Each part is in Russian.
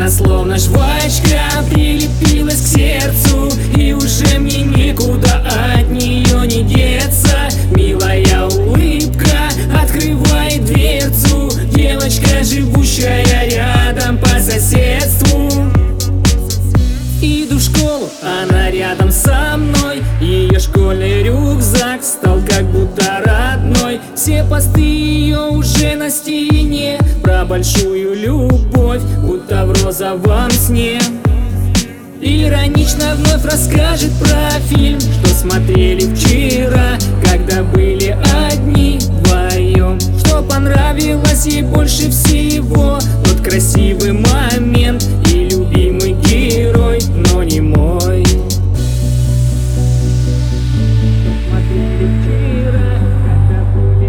Она словно жвачка прилепилась к сердцу, и уже мне никуда от нее не деться. Милая улыбка открывает дверцу, девочка, живущая рядом по соседству. Иду в школу, она рядом со мной, ее школьный рюкзак стал как будто родной. Все посты ее уже на стене, про большую любовь, будто в розовом сне. Иронично вновь расскажет про фильм, что смотрели вчера, когда были одни вдвоем. Что понравилось ей больше всего: тот красивый момент и любимый герой, но не мой. Смотрели вчера, когда были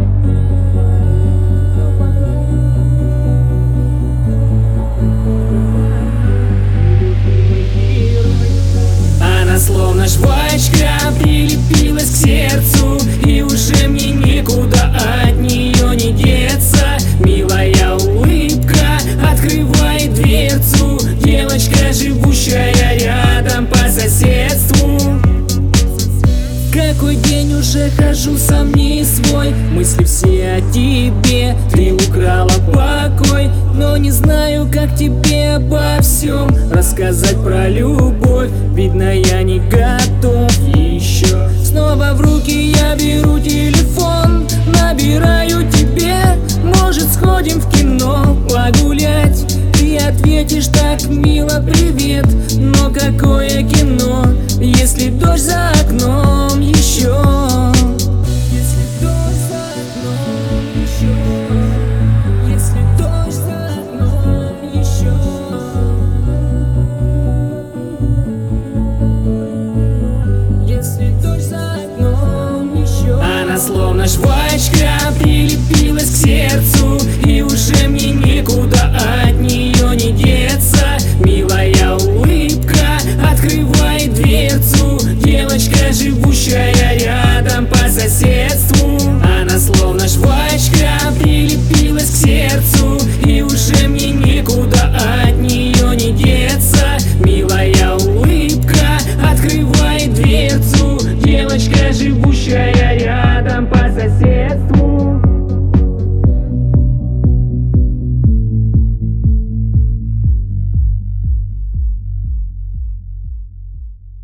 Она словно жвачка прилепилась к сердцу, и уже мне никуда от нее не деться. Милая улыбка открывает дверцу, девочка, живущая рядом по соседству. Какой день уже хожу сам не свой, мысли все о тебе. Ты украла покой, но не знаю, как тебе обо всем рассказать про любовь. Видно, я не готов еще. Снова в руки я беру телефон, набираю тебе: может, сходим в кино погулять? Ты ответишь так мило: привет. Но какое кино, если дождь за окном еще?